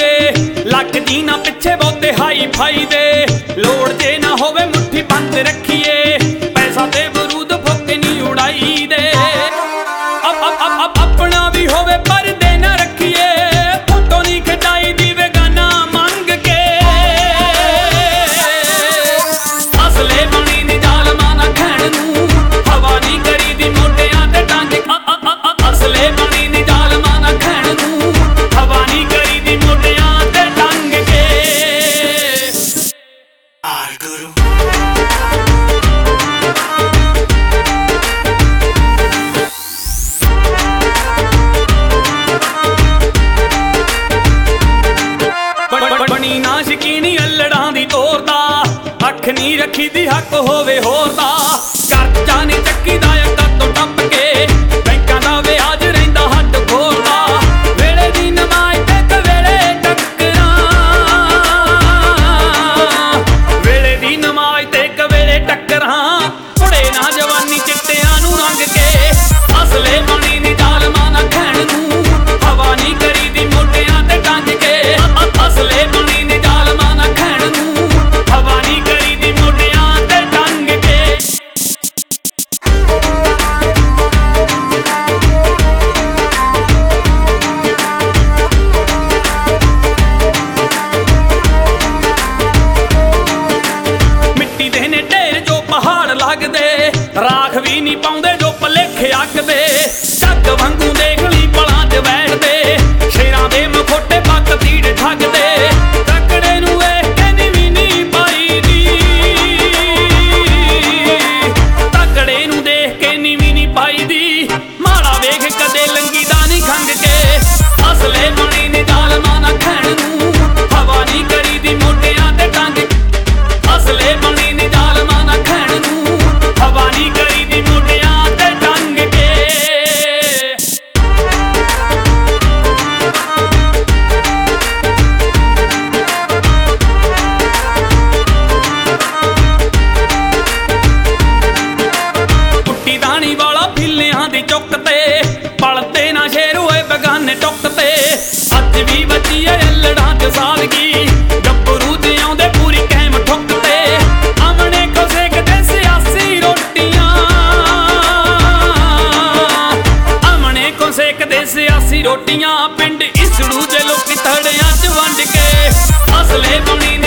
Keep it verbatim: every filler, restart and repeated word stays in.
दे luck जी ना पिछे बहुते हाई फाई दे लोड़ जे ना होवे मुट्ठी बंद रखिए पैसा ते बरूद फुक नहीं उड़ाई दे अब अब अब अब अपना भी होवे पर दे ना रखिए फोटो नहीं खिंचाई दी बेगाना मंग के असले बनी नी जालमा ना खैण नू हवा नहीं करी दी मोटियां ते टांगे असले बनी नी जालमा ना खैण नू हवा नहीं करी दी मोटियां ते टांग के आर गुरु बनी ना शकीनी अल्लड़ां दी तोरदा अख नहीं रखी दी हक होवे होर दा करजा नहीं चक्की दा अक्का तो टप के बैंकां दा व्याज रहिंदा हट खोलदा वेले दी नमाज ते कवेले टक्करां वेले दी नमाज ते कवेले टक्करां उड़े ना जवानी चिट्टियां नू रंग के असले बनी नी जालमा ना खैण नू हवा नहीं करी दी मोटियां ते टांग के असले बनी नी जालमा ना खैण नू हवा नहीं करी दी मोटियां ते टांग के मिट्टी दे ने ढेर जो पहाड़ लगदे राख भी नहीं पाउंदे जो भलेखे अकदे जग वांगू देख ली पलां च बैठदे शेरां दे मखोटे पग तीड़ ठगदे तकड़े नू वेख के नीवीं नहीं पाई दी तकड़े नू देख के नीवीं नहीं पाई दी माड़ा वेख कदे लंगी दा नहीं खंग के असले बनी नी जालमा ना खैण नू हवा नहीं करी दी मोटियां ते टांग असले बनी नी जालमा ना खैण नू हवा नहीं करी दी मोटियां ते टांग के कुट्टी दानी वाला फिलियां दी चुक ते पलते ना शेर होए बेगाने टुक ते अज भी बची है अल्लड़ां च सादगी गब्बरू ते आउंदे पूरी कैम ठुक ते आमने को सेकदे सियासी रोटियां आमने को सेकदे सियासी रोटियां पिंड इसड़ू जे लोकी तड़ियां च वंड के असले बनी